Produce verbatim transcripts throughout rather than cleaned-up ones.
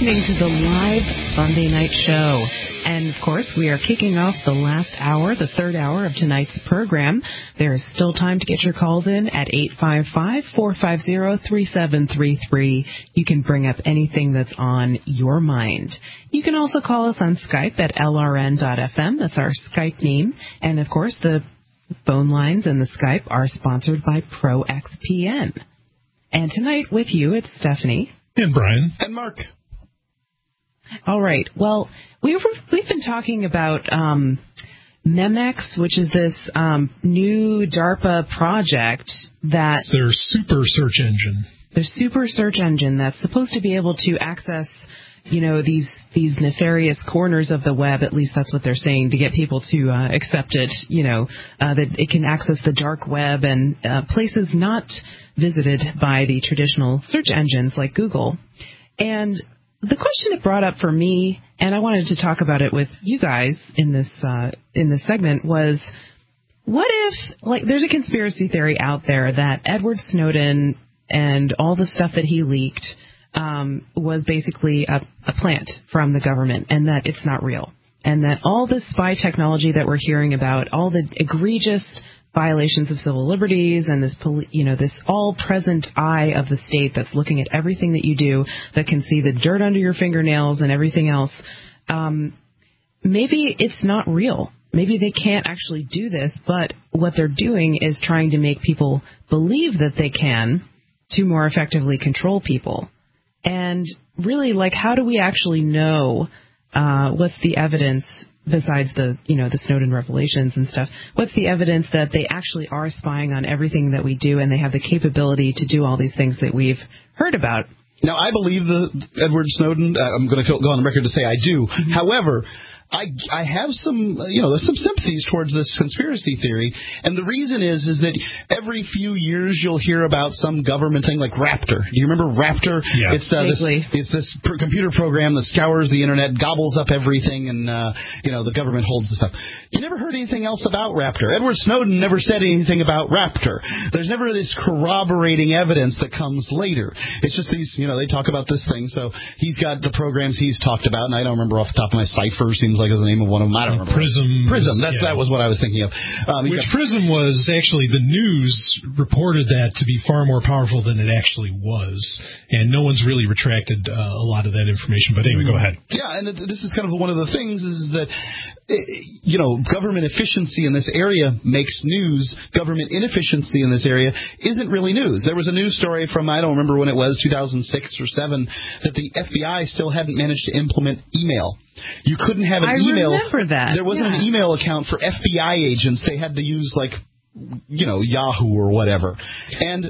listening to the live Sunday night show. And, of course, we are kicking off the last hour, the third hour of tonight's program. There is still time to get your calls in at eight five five, four five zero, three seven three three. You can bring up anything that's on your mind. You can also call us on Skype at L R N dot F M. That's our Skype name. And, of course, the phone lines and the Skype are sponsored by Pro X P N. And tonight with you, it's Stephanie. And Brian. And Mark. All right. Well, we were, we've been talking about um, Memex, which is this um, new DARPA project that... It's their super search engine. Their super search engine that's supposed to be able to access, you know, these these nefarious corners of the web. At least that's what they're saying, to get people to uh, accept it, you know, uh, that it can access the dark web and uh, places not visited by the traditional search engines like Google. And the question it brought up for me, and I wanted to talk about it with you guys in this uh, in this segment, was what if, like, there's a conspiracy theory out there that Edward Snowden and all the stuff that he leaked um, was basically a, a plant from the government, and that it's not real, and that all this spy technology that we're hearing about, all the egregious violations of civil liberties and this, you know, this all-present eye of the state that's looking at everything that you do, that can see the dirt under your fingernails and everything else, um, maybe it's not real. Maybe they can't actually do this, but what they're doing is trying to make people believe that they can to more effectively control people. And really, like, how do we actually know uh, what's the evidence besides the, you know, the Snowden revelations and stuff? What's the evidence that they actually are spying on everything that we do and they have the capability to do all these things that we've heard about? Now, I believe the Edward Snowden. Uh, I'm going to go on the record to say I do. Mm-hmm. However, I, I have some, you know, there's some sympathies towards this conspiracy theory, and the reason is is that every few years you'll hear about some government thing like Raptor. Do you remember Raptor? Yeah. It's uh, this it's this pr- computer program that scours the internet, gobbles up everything, and uh, you know, the government holds the stuff. You never heard anything else about Raptor. Edward Snowden never said anything about Raptor. There's never this corroborating evidence that comes later. It's just these, you know, they talk about this thing. So he's got the programs he's talked about, and I don't remember off the top of my Cypher seems like is the name of one of them. I don't remember. Prism. Prism. That's yeah. that was what I was thinking of. Um, Which got, Prism was actually, the news reported that to be far more powerful than it actually was, and no one's really retracted uh, a lot of that information. But anyway, go ahead. Yeah, and this is kind of one of the things is that, you know, government efficiency in this area makes news. Government inefficiency in this area isn't really news. There was a news story from, I don't remember when it was, two thousand six or seven, that the F B I still hadn't managed to implement email. You couldn't have an I email. I remember that. There wasn't yeah. an email account for F B I agents. They had to use, like, you know, Yahoo or whatever. And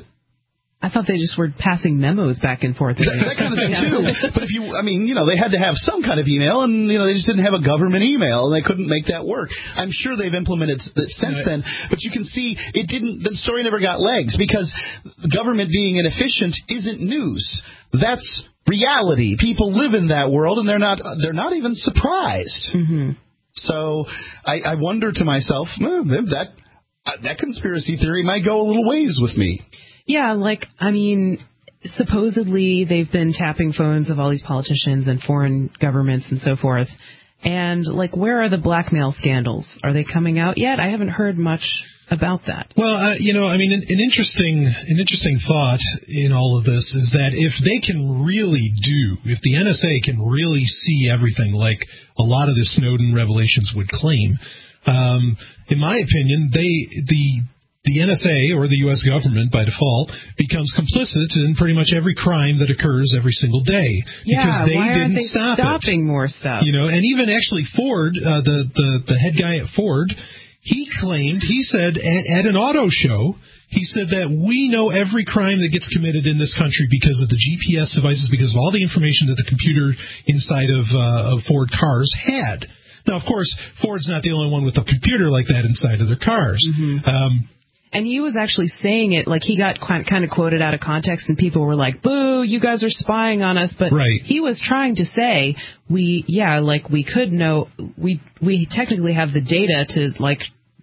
I thought they just were passing memos back and forth. That, that kind of thing, too. But if you, I mean, you know, they had to have some kind of email, and, you know, they just didn't have a government email, and they couldn't make that work. I'm sure they've implemented it since right. then, but you can see it didn't, the story never got legs, because the government being inefficient isn't news. That's reality. People live in that world, and they're not, they're not even surprised. Mm-hmm. So I, I wonder to myself, well, that, that conspiracy theory might go a little ways with me. Yeah, like, I mean, supposedly they've been tapping phones of all these politicians and foreign governments and so forth. And, like, where are the blackmail scandals? Are they coming out yet? I haven't heard much about that. Well, uh, you know, I mean, an, an interesting an interesting thought in all of this is that if they can really do, if the N S A can really see everything like a lot of the Snowden revelations would claim, um, in my opinion, they the The N S A, or the U S government, by default, becomes complicit in pretty much every crime that occurs every single day. Yeah, because they why didn't aren't they stop stopping it. more stuff? You know, and even actually Ford, uh, the, the, the head guy at Ford, he claimed, he said at, at an auto show, he said that we know every crime that gets committed in this country because of the G P S devices, because of all the information that the computer inside of, uh, of Ford cars had. Now, of course, Ford's not the only one with a computer like that inside of their cars. Mm-hmm. Um, And he was actually saying it, like, he got kind of quoted out of context, and people were like, boo, you guys are spying on us. But right. he was trying to say, we, yeah, like, we could know, we we technically have the data to, like,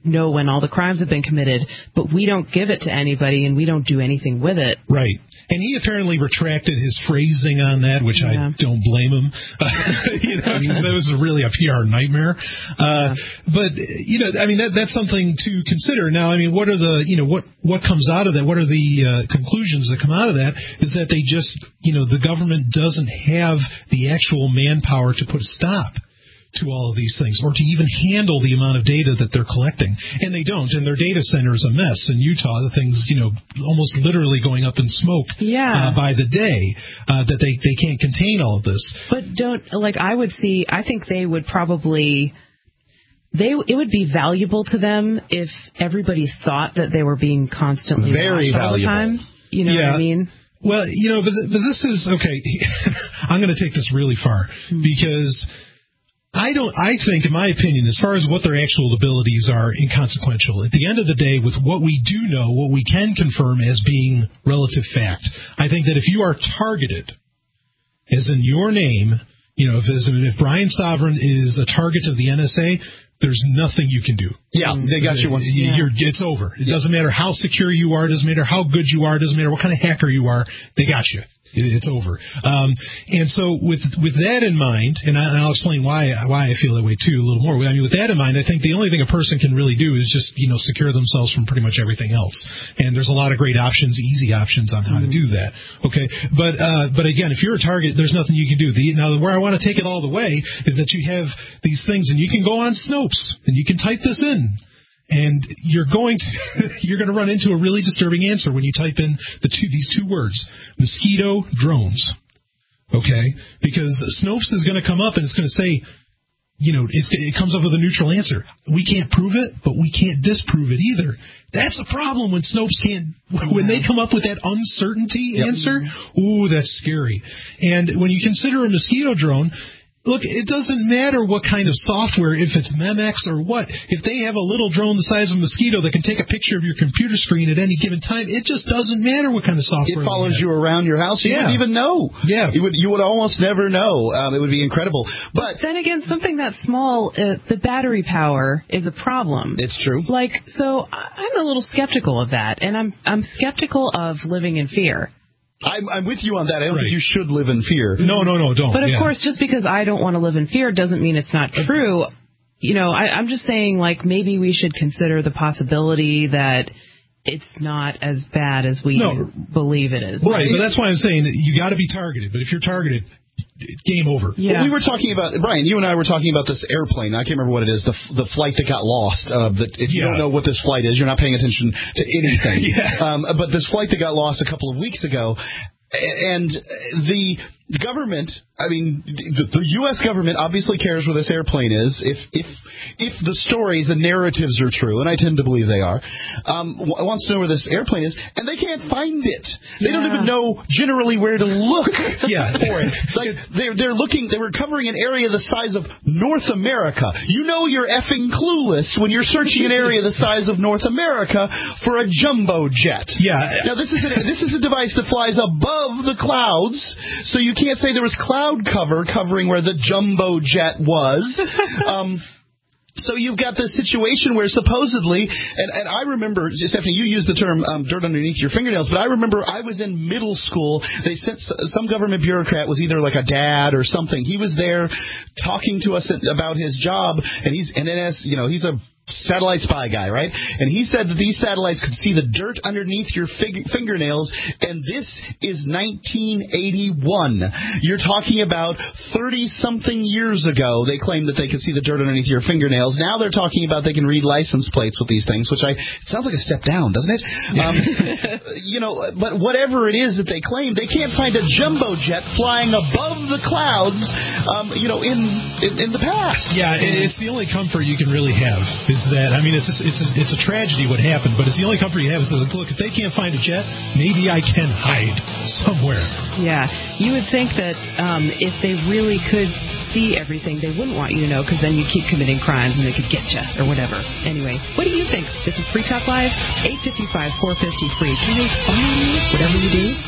know when all the crimes have been committed, but we don't give it to anybody and we don't do anything with it. Right. And he apparently retracted his phrasing on that, which yeah. I don't blame him. you know, because that was really a P R nightmare. Uh, yeah. But, you know, I mean, that, that's something to consider. Now, I mean, what are the, you know, what, what comes out of that? What are the uh, conclusions that come out of that is that they just, you know, the government doesn't have the actual manpower to put a stop to all of these things, or to even handle the amount of data that they're collecting. And they don't, and their data center is a mess in Utah. The thing's, you know, almost literally going up in smoke yeah. uh, by the day, uh, that they, they can't contain all of this. But don't, like, I would see, I think they would probably, they it would be valuable to them if everybody thought that they were being constantly Very watched all valuable. the time. You know yeah. what I mean? Well, you know, but, but this is, okay, I'm going to take this really far, hmm. because I don't. I think, in my opinion, as far as what their actual abilities are, inconsequential. At the end of the day, with what we do know, what we can confirm as being relative fact, I think that if you are targeted, as in your name, you know, if as in, if Brian Sovereign is a target of the N S A, there's nothing you can do. Yeah, they got you once. Yeah. You're, it's over. It yeah. doesn't matter how secure you are. It doesn't matter how good you are. It doesn't matter what kind of hacker you are. They got you. It's over. Um, and so with with that in mind, and, I, and I'll explain why why I feel that way too a little more. I mean, with that in mind, I think the only thing a person can really do is just, you know, secure themselves from pretty much everything else. And there's a lot of great options, easy options on how mm-hmm. to do that. Okay, but uh, but again, if you're a target, there's nothing you can do. The, now, where I want to take it all the way is that you have these things, and you can go on Snopes and you can type this in. And you're going to you're going to run into a really disturbing answer when you type in the two these two words, mosquito drones. Okay? Because Snopes is going to come up and it's going to say, you know, it's, it comes up with a neutral answer. We can't prove it, but we can't disprove it either. That's a problem when Snopes can't, when they come up with that uncertainty yep. answer. Ooh, that's scary. And when you consider a mosquito drone, look, it doesn't matter what kind of software, if it's Memex or what. If they have a little drone the size of a mosquito that can take a picture of your computer screen at any given time, it just doesn't matter what kind of software. It follows you around your house. You yeah. wouldn't even know. Yeah. You would you would almost never know. Um, it would be incredible. But then again, something that small, uh, the battery power is a problem. It's true. Like, so I'm a little skeptical of that, and I'm I'm skeptical of living in fear. I'm, I'm with you on that. I don't right. think you should live in fear. No, no, no, don't. But of yeah. course, just because I don't want to live in fear doesn't mean it's not true. You know, I, I'm just saying, like, maybe we should consider the possibility that it's not as bad as we no. believe it is. Right, so that's why I'm saying that you got to be targeted. But if you're targeted, game over. Yeah. Well, we were talking about, Brian, you and I were talking about this airplane. I can't remember what it is, the the flight that got lost. Uh, that if you yeah. don't know what this flight is, you're not paying attention to anything. yeah. um, but this flight that got lost a couple of weeks ago, and the government, I mean, the, the U S government obviously cares where this airplane is. If if if the stories and narratives are true, and I tend to believe they are, um, wants to know where this airplane is, and they can't find it. They yeah. don't even know generally where to look yeah. for it. Like they're they're looking, they were covering an area the size of North America. You know you're effing clueless when you're searching an area the size of North America for a jumbo jet. Yeah. Now this is a, this is a device that flies above the clouds, so you can't say there was cloud cover covering where the jumbo jet was. Um, so you've got this situation where supposedly, and, and I remember, Stephanie, you used the term um, dirt underneath your fingernails, but I remember I was in middle school. They sent some government bureaucrat, was either like a dad or something. He was there talking to us about his job, and he's and then as you know, he's a satellite spy guy, right? And he said that these satellites could see the dirt underneath your fig- fingernails, and this is nineteen eighty-one. You're talking about thirty-something years ago, they claimed that they could see the dirt underneath your fingernails. Now they're talking about they can read license plates with these things, which I it sounds like a step down, doesn't it? Um, you know, but whatever it is that they claim, they can't find a jumbo jet flying above the clouds, um, you know, in, in, in the past. Yeah, it's the only comfort you can really have. Is that, I mean, it's it's a, it's a tragedy what happened, but it's the only comfort you have is that, look, if they can't find a jet, maybe I can hide somewhere. Yeah, you would think that um, if they really could see everything, they wouldn't want you to know, because then you keep committing crimes and they could get you or whatever. Anyway, what do you think? This is Free Talk Live, eight five five, four five zero, free. Can they spy on you, whatever you do?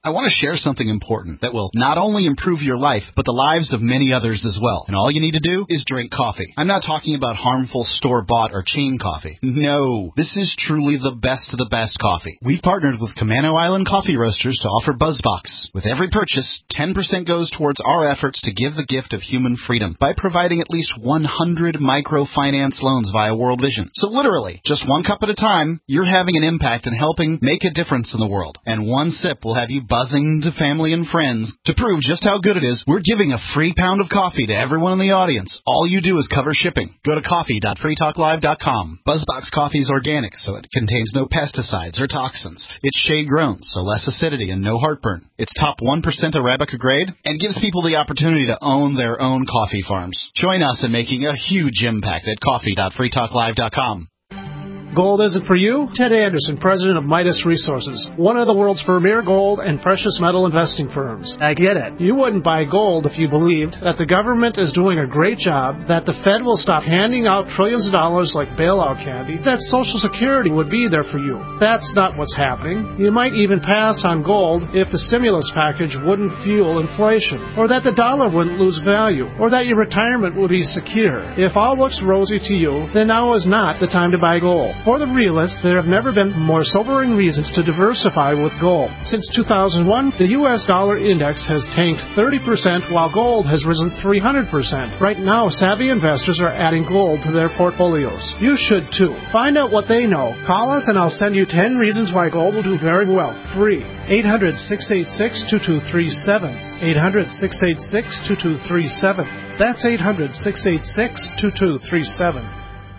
I want to share something important that will not only improve your life, but the lives of many others as well. And all you need to do is drink coffee. I'm not talking about harmful store-bought or chain coffee. No, this is truly the best of the best coffee. We've partnered with Camano Island Coffee Roasters to offer BuzzBox. With every purchase, ten percent goes towards our efforts to give the gift of human freedom by providing at least one hundred microfinance loans via World Vision. So literally, just one cup at a time, you're having an impact and helping make a difference in the world. And one sip will have you buzzing to family and friends. To prove just how good it is, we're giving a free pound of coffee to everyone in the audience. All you do is cover shipping. Go to coffee dot free talk live dot com. BuzzBox coffee is organic, so it contains no pesticides or toxins. It's shade-grown, so less acidity and no heartburn. It's top one percent Arabica grade and gives people the opportunity to own their own coffee farms. Join us in making a huge impact at coffee dot free talk live dot com. Gold isn't for you? Ted Anderson, president of Midas Resources, one of the world's premier gold and precious metal investing firms. I get it. You wouldn't buy gold if you believed that the government is doing a great job, that the Fed will stop handing out trillions of dollars like bailout candy, that Social Security would be there for you. That's not what's happening. You might even pass on gold if the stimulus package wouldn't fuel inflation, or that the dollar wouldn't lose value, or that your retirement would be secure. If all looks rosy to you, then now is not the time to buy gold. For the realists, there have never been more sobering reasons to diversify with gold. Since two thousand one, the U S dollar index has tanked thirty percent while gold has risen three hundred percent. Right now, savvy investors are adding gold to their portfolios. You should too. Find out what they know. Call us and I'll send you ten reasons why gold will do very well. Free. eight hundred, six eight six, two two three seven. eight hundred, six eight six, two two three seven. That's eight hundred, six eight six, two two three seven.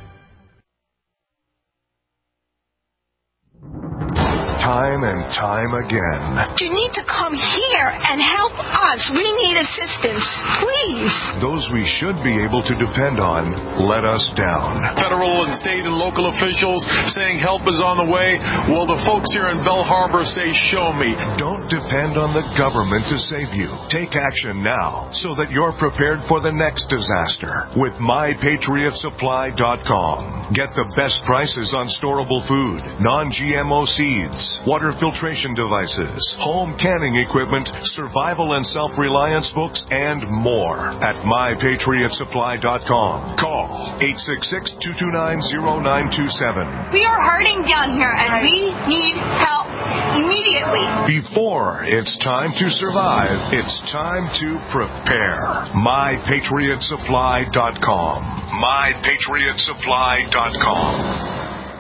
Time and time again. You need to come here and help us. We need assistance, please. Those we should be able to depend on let us down. Federal and state and local officials saying help is on the way. Well, the folks here in Belle Harbor say, show me. Don't depend on the government to save you. Take action now so that you're prepared for the next disaster with my patriot supply dot com. Get the best prices on storable food, non G M O seeds, water filtration devices, home canning equipment, survival and self-reliance books, and more at my patriot supply dot com. Call eight six six, two two nine, zero nine two seven. We are hurting down here, and we need help immediately. Before it's time to survive, it's time to prepare. my patriot supply dot com. my patriot supply dot com.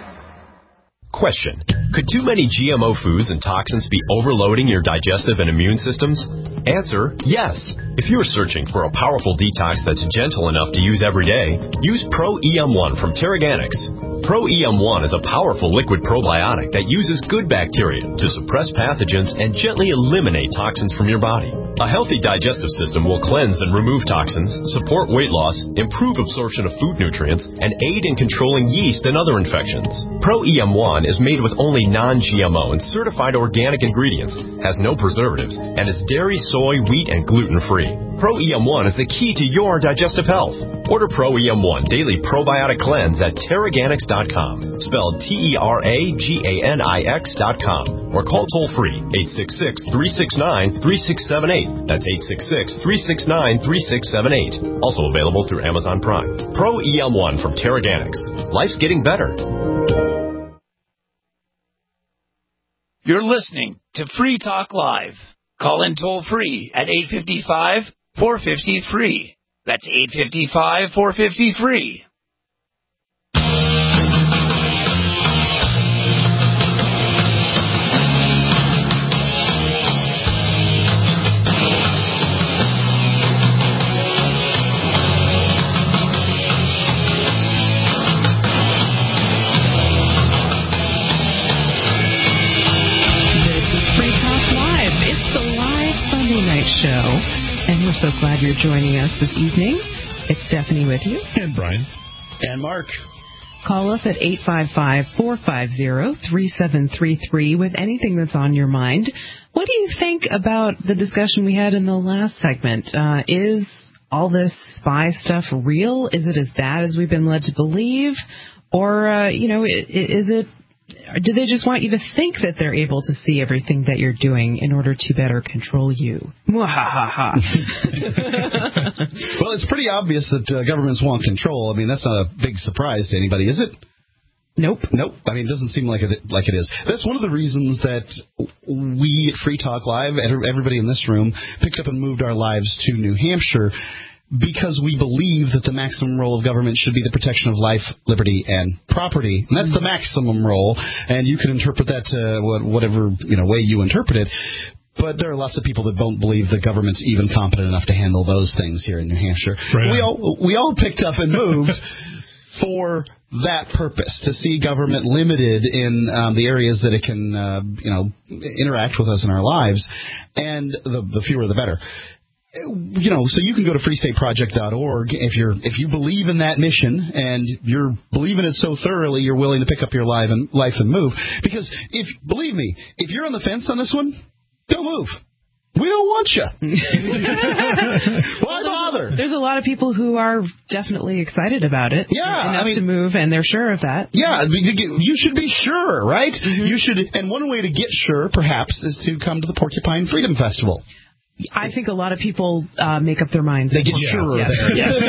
Question. Could too many G M O foods and toxins be overloading your digestive and immune systems? Answer, yes. If you're searching for a powerful detox that's gentle enough to use every day, use Pro E M one from Terraganics. Pro E M one is a powerful liquid probiotic that uses good bacteria to suppress pathogens and gently eliminate toxins from your body. A healthy digestive system will cleanse and remove toxins, support weight loss, improve absorption of food nutrients, and aid in controlling yeast and other infections. Pro E M one is made with only non G M O and certified organic ingredients, has no preservatives, and is dairy, soy, wheat, and gluten-free. Pro E M one is the key to your digestive health. Order Pro E M one Daily Probiotic Cleanse at Terraganics dot com, spelled T E R A G A N I X dot com, or call toll-free eight six six, three six nine, three six seven eight. That's eight six six, three six nine, three six seven eight. Also available through Amazon Prime. Pro E M one from Terraganics. Life's getting better. You're listening to Free Talk Live. Call in toll-free at eight five five, four five zero, free. That's eight five five, four five zero, free. Show, and we're so glad you're joining us this evening. It's Stephanie with you. And Brian. And Mark. Call us at eight five five, four five zero, three seven three three with anything that's on your mind. What do you think about the discussion we had in the last segment? Uh, is all this spy stuff real? Is it as bad as we've been led to believe? Or, uh, you know, is it do they just want you to think that they're able to see everything that you're doing in order to better control you? Mwahaha. Well, it's pretty obvious that uh, governments want control. I mean, that's not a big surprise to anybody, is it? Nope. Nope. I mean, it doesn't seem like it, like it is. That's one of the reasons that we at Free Talk Live, everybody in this room, picked up and moved our lives to New Hampshire, because we believe that the maximum role of government should be the protection of life, liberty, and property. And that's the maximum role, and you can interpret that to whatever you know way you interpret it. But there are lots of people that don't believe the government's even competent enough to handle those things here in New Hampshire. Right. We all we all picked up and moved for that purpose, to see government limited in um, the areas that it can, uh, you know, interact with us in our lives, and the, the fewer the better. You know, so you can go to free state project dot org if you're if you believe in that mission and you're believing it so thoroughly you're willing to pick up your life and life and move. Because if believe me, if you're on the fence on this one, don't move. We don't want you. Why bother? There's a lot of people who are definitely excited about it. Yeah, enough I mean, to move, and they're sure of that. Yeah, you should be sure, right? Mm-hmm. You should, and one way to get sure, perhaps, is to come to the Porcupine Freedom Festival. I think a lot of people uh, make up their minds. They get yeah. surer yes. there. Yes.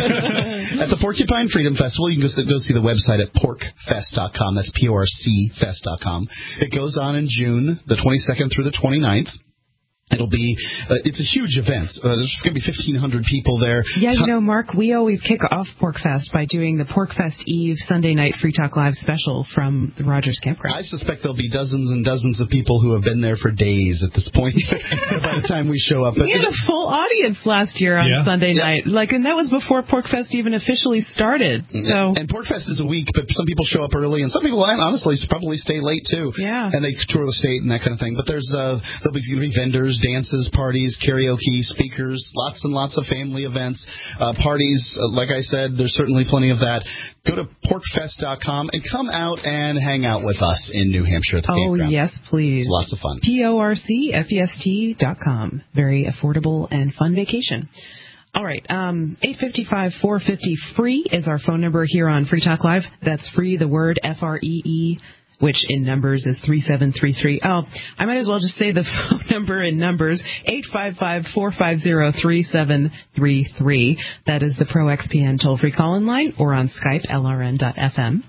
At the Porcupine Freedom Festival, you can go, go see the website at porc fest dot com. That's P O R C fest dot com. It goes on in June, the twenty-second through the twenty-ninth. It'll be, uh, it's a huge event. Uh, there's going to be fifteen hundred people there. Yeah, you know, Mark, we always kick off PorcFest by doing the PorcFest Eve Sunday night Free Talk Live special from the Rogers Campground. I suspect there'll be dozens and dozens of people who have been there for days at this point by the time we show up. We had a full audience last year on yeah. Sunday yeah. night, like, and that was before PorcFest even officially started. So. And PorcFest is a week, but some people show up early, and some people, honestly, probably stay late, too. Yeah. And they tour the state and that kind of thing. But there's uh, there'll be going to be vendors, dances, parties, karaoke, speakers, lots and lots of family events, uh, parties. Uh, like I said, there's certainly plenty of that. Go to porc fest dot com and come out and hang out with us in New Hampshire at the oh, campground. Oh, yes, please. It's lots of fun. P O R C F E S T dot com. Very affordable and fun vacation. All right, um, eight five five, four five zero, free is our phone number here on Free Talk Live. That's free, the word F R E E, which in numbers is three seven three three. Oh, I might as well just say the phone number in numbers, eight five five, four five zero, three seven three three. That is the Pro X P N toll-free call-in line, or on Skype, L R N dot F M.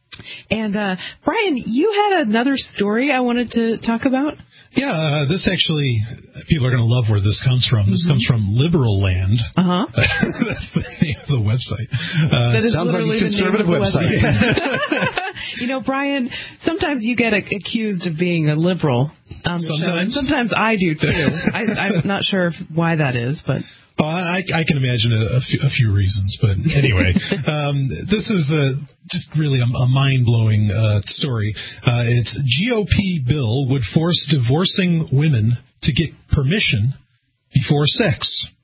And, uh, Brian, you had another story I wanted to talk about? Yeah, uh, this actually, people are going to love where this comes from. This mm-hmm. comes from Liberal Land. Uh-huh. That's the name of the website. Uh, that is sounds like a conservative website. website. You know, Brian, sometimes you get accused of being a liberal. Um, sometimes. Sometimes I do, too. I, I'm not sure why that is, but... Well, I, I can imagine a, a, few, a few reasons, but anyway, um, this is a, just really a, a mind-blowing uh, story. Uh, it's G O P bill would force divorcing women to get permission before sex.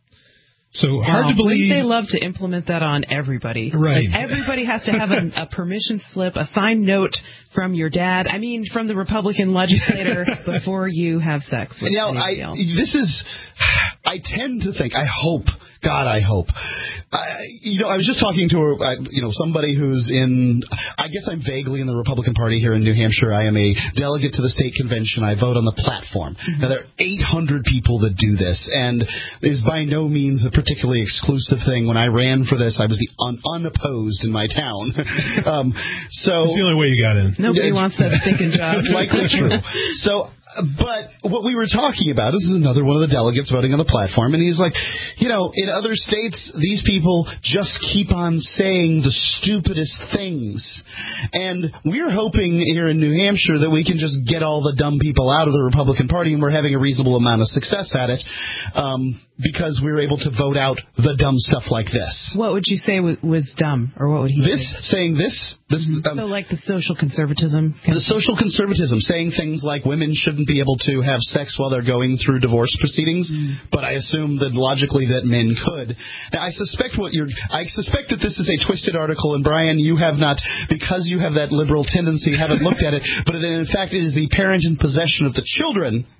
So wow. hard to believe. They love to implement that on everybody. Right. Like everybody has to have a, a permission slip, a signed note from your dad. I mean, from the Republican legislator before you have sex with now, anybody I, else. This is, I tend to think, I hope, God, I hope. I, you know, I was just talking to, a, you know, somebody who's in, I guess I'm vaguely in the Republican Party here in New Hampshire. I am a delegate to the state convention. I vote on the platform. Mm-hmm. Now, there are eight hundred people that do this, and is by no means a particularly exclusive thing. When I ran for this, I was the un- unopposed in my town. um, so it's the only way you got in. Nobody wants that stinking job. Likely true. So, but what we were talking about, this is another one of the delegates voting on the platform, and he's like, you know, in other states, these people just keep on saying the stupidest things. And we're hoping here in New Hampshire that we can just get all the dumb people out of the Republican Party, and we're having a reasonable amount of success at it. Um, because we're able to vote out the dumb stuff like this. What would you say was, was dumb, or what would he this, say? Saying this? this um, so like the social conservatism? The social conservatism, saying things like women shouldn't be able to have sex while they're going through divorce proceedings, mm. but I assume that logically that men could. Now, I suspect what you're, I suspect that this is a twisted article, and Brian, you have not, because you have that liberal tendency, haven't looked at it, but it, in fact it is the parent in possession of the children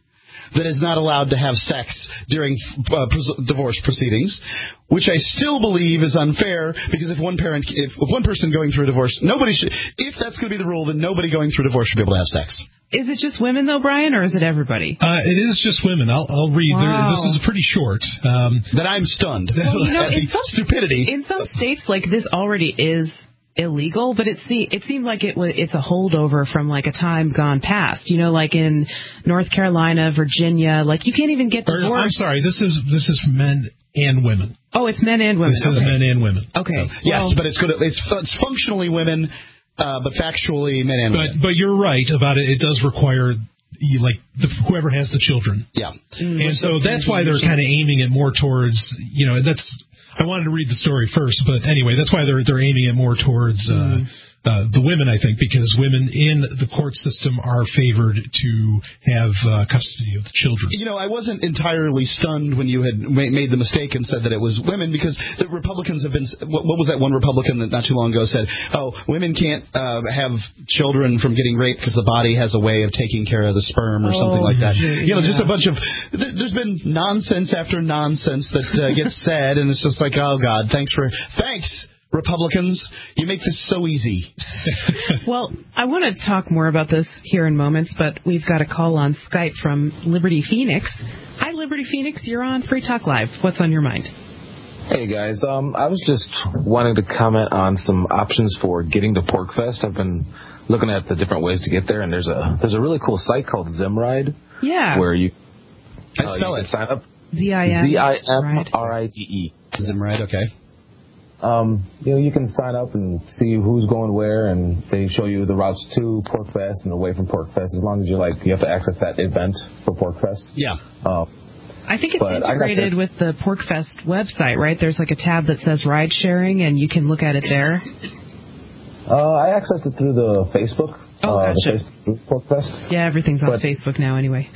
that is not allowed to have sex during uh, pres- divorce proceedings, which I still believe is unfair, because if one parent, if one person going through a divorce, nobody should, if that's going to be the rule, then nobody going through a divorce should be able to have sex. Is it just women, though, Brian, or is it everybody? Uh, it is just women. I'll, I'll read. Wow. There, this is pretty short. Um, that I'm stunned well, you know, at the in some, stupidity. In some states, like, this already is illegal, but it, see, it seemed like it was, it's a holdover from, like, a time gone past. You know, like in North Carolina, Virginia, like, you can't even get divorced. Or, I'm sorry, this is this is men and women. Oh, it's men and women. This is okay. men and women. Okay. So, well, yes, but it's good. It's, it's functionally women, uh, but factually men and but, women. But you're right about it. It does require, you, like, the, whoever has the children. Yeah. Mm, and so that's why they're kind of aiming it more towards, you know, that's, I wanted to read the story first, but anyway, that's why they're they're aiming it more towards uh, mm. uh, the women, I think, because women in the court system are favored to have uh, custody of the children. You know, I wasn't entirely stunned when you had ma- made the mistake and said that it was women, because the Republicans have been, what, what was that one Republican that not too long ago said, oh, women can't uh, have children from getting raped because the body has a way of taking care of the sperm or oh, something like that. Yeah. You know, just a bunch of, th- there's been nonsense after nonsense that uh, gets said, and it's just like, oh, God, thanks for, thanks, Republicans. You make this so easy. Well, I want to talk more about this here in moments, but we've got a call on Skype from Liberty Phoenix. Hi, Liberty Phoenix. You're on Free Talk Live. What's on your mind? Hey, guys. Um, I was just wanting to comment on some options for getting to PorcFest. I've been looking at the different ways to get there, and there's a there's a really cool site called Zimride. Yeah. Where you, uh, you spell can it. sign up. Z I M. Z I M R I D E. Zimride, okay. Um, you know, you can sign up and see who's going where, and they show you the routes to PorcFest and away from PorcFest, as long as you like, you have to access that event for PorcFest. Yeah. Um, I think it's integrated with the PorcFest website, right? There's like a tab that says ride sharing, and you can look at it there. Uh, I accessed it through the Facebook. Oh, uh, gotcha. The Facebook PorcFest. Yeah, everything's on but, Facebook now anyway.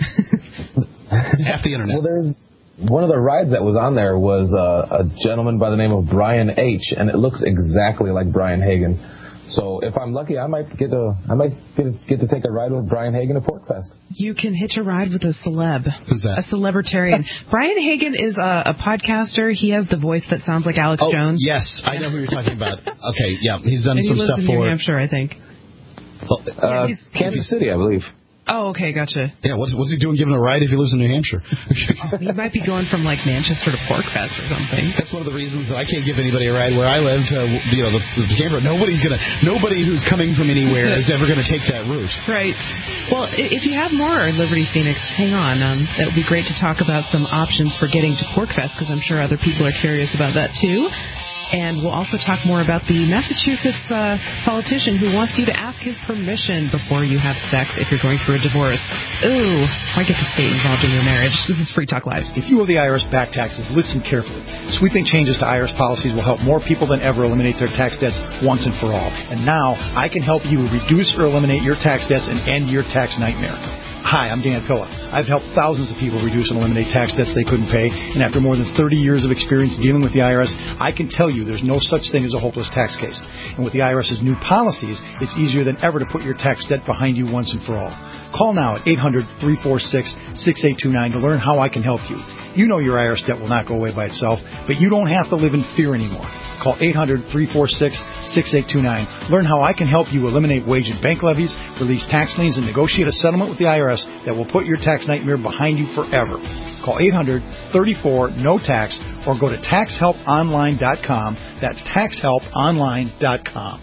It's half the internet. Well, there's one of the rides that was on there was uh, a gentleman by the name of Brian H., and it looks exactly like Brian Hagan. So if I'm lucky, I might get to I might get to, get to take a ride with Brian Hagan at PorcFest. You can hitch a ride with a celeb. Who's that? A celebritarian. Brian Hagan is a, a podcaster. He has the voice that sounds like Alex oh, Jones. Yes, I know who you're talking about. Okay, yeah, he's done and some he lives stuff in for New Hampshire, I think. Well, uh, yeah, Kansas City, I believe. Oh, okay, gotcha. Yeah, what's, what's he doing giving a ride if he lives in New Hampshire? Oh, he might be going from, like, Manchester to PorcFest or something. That's one of the reasons that I can't give anybody a ride where I live to, you know, the, the camera. Nobody's going to, nobody who's coming from anywhere is ever going to take that route. Right. Well, if you have more Liberty Phoenix, hang on. Um, that would be great to talk about some options for getting to PorcFest, because I'm sure other people are curious about that, too. And we'll also talk more about the Massachusetts uh, politician who wants you to ask his permission before you have sex if you're going through a divorce. Ooh, why get the state involved in your marriage? This is Free Talk Live. If you owe the I R S back taxes, listen carefully. Sweeping changes to I R S policies will help more people than ever eliminate their tax debts once and for all. And now I can help you reduce or eliminate your tax debts and end your tax nightmare. Hi, I'm Dan Pilla. I've helped thousands of people reduce and eliminate tax debts they couldn't pay, and after more than thirty years of experience dealing with the I R S, I can tell you there's no such thing as a hopeless tax case. And with the I R S's new policies, it's easier than ever to put your tax debt behind you once and for all. Call now at eight hundred, three four six, six eight two nine to learn how I can help you. You know your I R S debt will not go away by itself, but you don't have to live in fear anymore. Call eight hundred, three four six, six eight two nine. Learn how I can help you eliminate wage and bank levies, release tax liens, and negotiate a settlement with the I R S that will put your tax nightmare behind you forever. Call eight hundred, three four, N O T A X or go to tax help online dot com. That's tax help online dot com.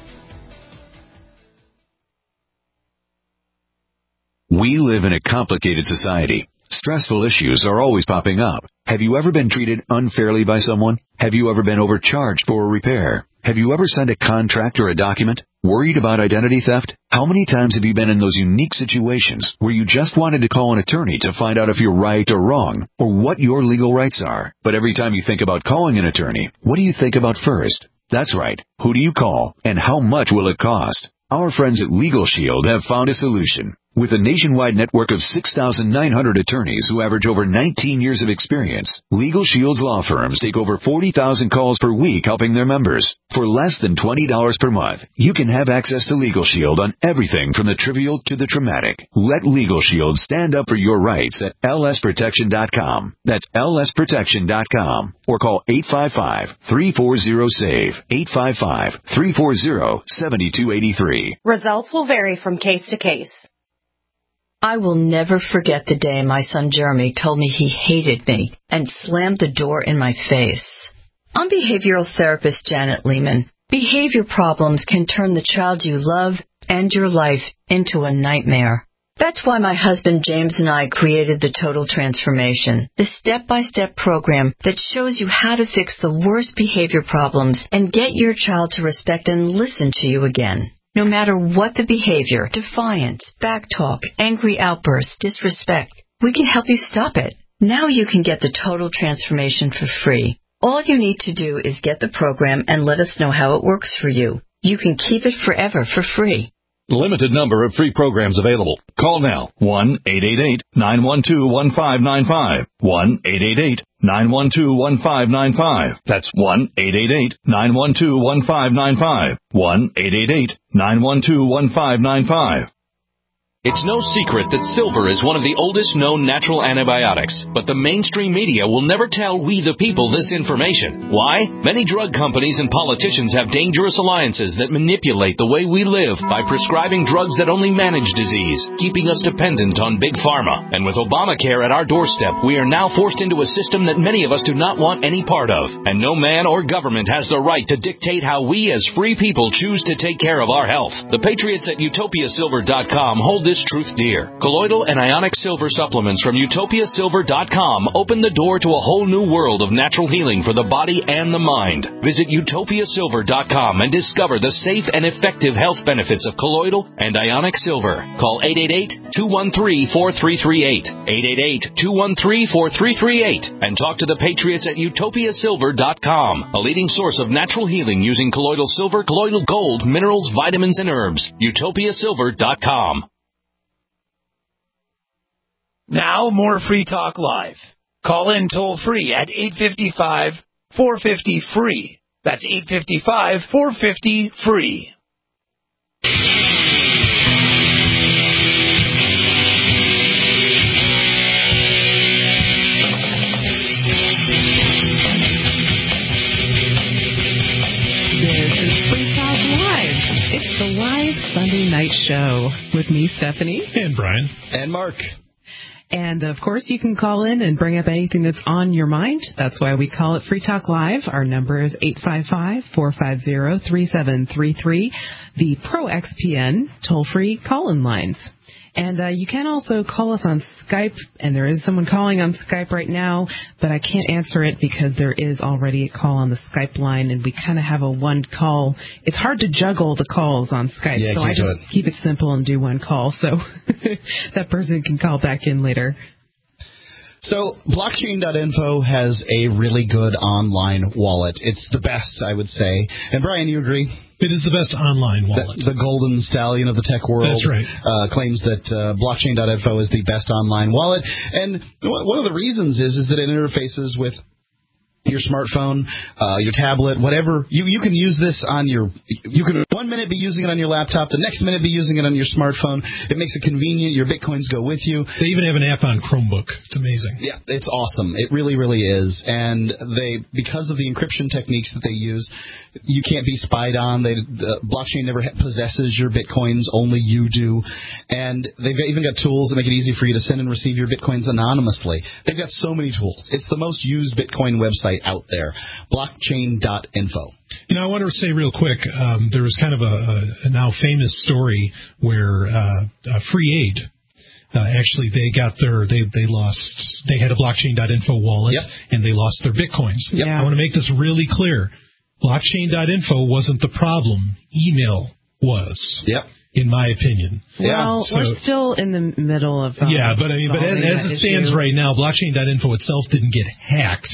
We live in a complicated society. Stressful issues are always popping up. Have you ever been treated unfairly by someone? Have you ever been overcharged for a repair? Have you ever signed a contract or a document? Worried about identity theft? How many times have you been in those unique situations where you just wanted to call an attorney to find out if you're right or wrong, or what your legal rights are? But every time you think about calling an attorney, what do you think about first? That's right. Who do you call, and how much will it cost? Our friends at Legal Shield have found a solution. With a nationwide network of six thousand nine hundred attorneys who average over nineteen years of experience, Legal Shield's law firms take over forty thousand calls per week helping their members. For less than twenty dollars per month, you can have access to Legal Shield on everything from the trivial to the traumatic. Let Legal Shield stand up for your rights at L S protection dot com. That's L S protection dot com. Or call eight five five, three four zero, S A V E, eight five five, three four zero, seven two eight three. Results will vary from case to case. I will never forget the day my son Jeremy told me he hated me and slammed the door in my face. I'm behavioral therapist Janet Lehman. Behavior problems can turn the child you love and your life into a nightmare. That's why my husband James and I created the Total Transformation, the step-by-step program that shows you how to fix the worst behavior problems and get your child to respect and listen to you again. No matter what the behavior, defiance, backtalk, angry outbursts, disrespect, we can help you stop it. Now you can get the Total Transformation for free. All you need to do is get the program and let us know how it works for you. You can keep it forever for free. Limited number of free programs available. Call now. one eight eight eight, nine one two, one five nine five. one eight eight eight, nine one two, one five nine five. That's one eight eight eight, nine one two, one five nine five. one eight eight eight, nine one two, one five nine five. It's no secret that silver is one of the oldest known natural antibiotics, but the mainstream media will never tell we the people this information. Why? Many drug companies and politicians have dangerous alliances that manipulate the way we live by prescribing drugs that only manage disease, keeping us dependent on big pharma. And with Obamacare at our doorstep, we are now forced into a system that many of us do not want any part of. And no man or government has the right to dictate how we as free people choose to take care of our health. The patriots at utopia silver dot com hold this truth dear. Colloidal and ionic silver supplements from utopia silver dot com open the door to a whole new world of natural healing for the body and the mind. Visit utopia silver dot com and discover the safe and effective health benefits of colloidal and ionic silver. Call eight eight eight, two one three, four three three eight, eight eight eight, two one three, four three three eight, and talk to the patriots at utopia silver dot com, a leading source of natural healing using colloidal silver, colloidal gold, minerals, vitamins, and herbs. utopia silver dot com. Now, more Free Talk Live. Call in toll free at eight five five, four five zero, free. That's eight five five, four five zero, free. This is Free Talk Live. It's the live Sunday night show with me, Stephanie. And Brian. And Mark. And, of course, you can call in and bring up anything that's on your mind. That's why we call it Free Talk Live. Our number is eight five five, four five zero, three seven three three, the Pro X P N toll-free call-in lines. And uh, you can also call us on Skype, and there is someone calling on Skype right now, but I can't answer it because there is already a call on the Skype line, and we kind of have a one call. It's hard to juggle the calls on Skype, yeah, so I just it. keep it simple and do one call, so that person can call back in later. So blockchain dot info has a really good online wallet. It's the best, I would say. And Brian, you agree? It is the best online wallet. The, the golden stallion of the tech world. That's right. Uh, claims that uh, blockchain dot info is the best online wallet. And one of the reasons is, is that it interfaces with your smartphone, uh, your tablet, whatever. You you can use this on your, you can one minute be using it on your laptop, the next minute be using it on your smartphone. It makes it convenient. Your Bitcoins go with you. They even have an app on Chromebook. It's amazing. Yeah, it's awesome. It really, really is. And they, because of the encryption techniques that they use, you can't be spied on. They, uh, blockchain never possesses your Bitcoins. Only you do. And they've even got tools that make it easy for you to send and receive your Bitcoins anonymously. They've got so many tools. It's the most used Bitcoin website out there, blockchain dot info. You know, I want to say real quick, um, there was kind of a, a now famous story where uh, uh, Free Aid, uh, actually they got their, they they lost, they had a blockchain dot info wallet, yep. and they lost their Bitcoins. Yep. I want to make this really clear. blockchain dot info wasn't the problem. Email was. Yep. In my opinion. Well, so, we're still in the middle of um, yeah, but I mean, but as, as it stands issue. right now, blockchain dot info itself didn't get hacked.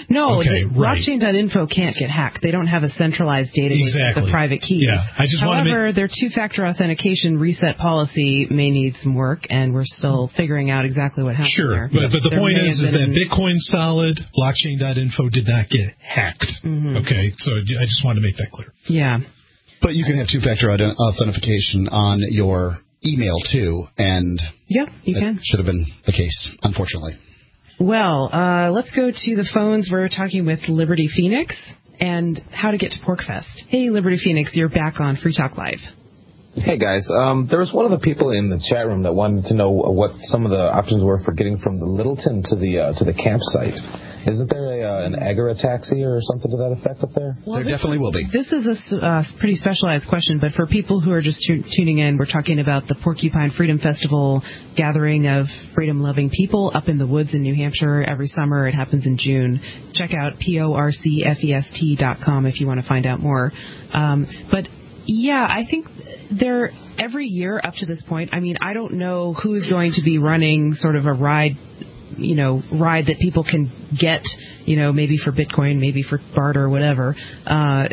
No, Okay, the right. blockchain dot info can't get hacked. They don't have a centralized database Exactly. with the private keys. Yeah, I just wanna However, make- their two-factor authentication reset policy may need some work, and we're still figuring out exactly what happened Sure, there. but, but the There point may is, have is that been- Bitcoin's solid, blockchain dot info did not get hacked. Mhm. Okay, so I just wanted to make that clear. Yeah. But you can have two-factor auth- authentication on your email, too, and yeah, you that can. should have been the case, unfortunately. Well, uh, let's go to the phones. We're talking with Liberty Phoenix and how to get to PorcFest. Hey, Liberty Phoenix, you're back on Free Talk Live. Hey guys, um, there was one of the people in the chat room that wanted to know what some of the options were for getting from the Littleton to the uh, to the campsite. Isn't there a, uh, an Agora taxi or something to that effect up there? Well, there this, definitely will be. This is a uh, pretty specialized question, but for people who are just tu- tuning in, we're talking about the Porcupine Freedom Festival gathering of freedom-loving people up in the woods in New Hampshire every summer. It happens in June. Check out porcfest dot com if you want to find out more. Um, but yeah, I think they're every year up to this point. I mean, I don't know who's going to be running sort of a ride, you know, ride that people can get, you know, maybe for Bitcoin, maybe for barter or whatever, uh,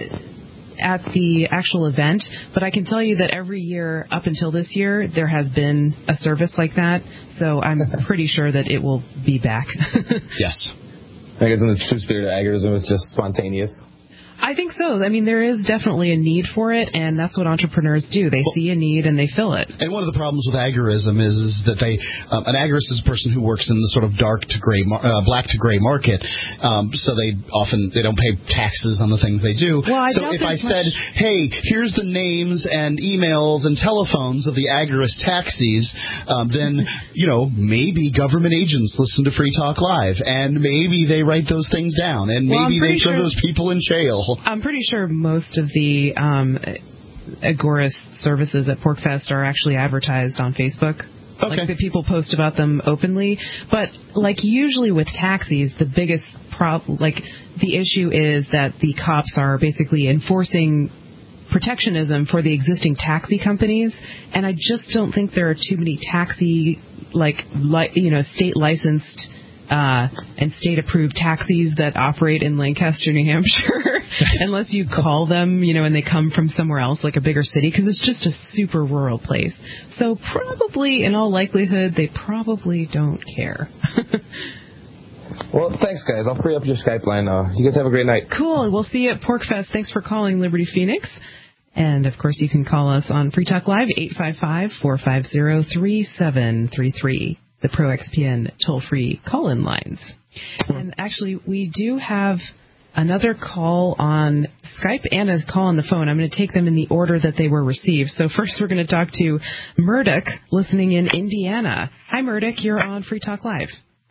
at the actual event. But I can tell you that every year up until this year, there has been a service like that. So I'm pretty sure that it will be back. Yes. I guess in the true spirit of agorism, it's just spontaneous. I think so. I mean, there is definitely a need for it, and that's what entrepreneurs do. They see a need and they fill it. And one of the problems with agorism is, is that they, um, an agorist is a person who works in the sort of dark to gray, mar- uh, black to gray market. Um, so they often, they don't pay taxes on the things they do. Well, I so doubt if I there's said, much- hey, here's the names and emails and telephones of the agorist taxis, um, then, you know, maybe government agents listen to Free Talk Live, and maybe they write those things down, and Well, maybe I'm they pretty throw sure- those people in jail. I'm pretty sure most of the um, Agorist services at PorcFest are actually advertised on Facebook. Okay. Like, the people post about them openly. But, like, usually with taxis, the biggest prob- like, the issue is that the cops are basically enforcing protectionism for the existing taxi companies, and I just don't think there are too many taxi, like, li- you know, state licensed uh, and state-approved taxis that operate in Lancaster, New Hampshire, unless you call them, you know, and they come from somewhere else, like a bigger city, because it's just a super rural place. So probably, in all likelihood, they probably don't care. Well, thanks, guys. I'll free up your Skype line. Uh, you guys have a great night. Cool. We'll see you at PorcFest. Thanks for calling Liberty Phoenix. And, of course, you can call us on Free Talk Live, eight five five, four five zero, three seven three three. The Pro X P N toll-free call-in lines. And actually, we do have another call on Skype and a call on the phone. I'm going to take them in the order that they were received. So first we're going to talk to Murdoch, listening in Indiana. Hi, Murdoch. You're on Free Talk Live.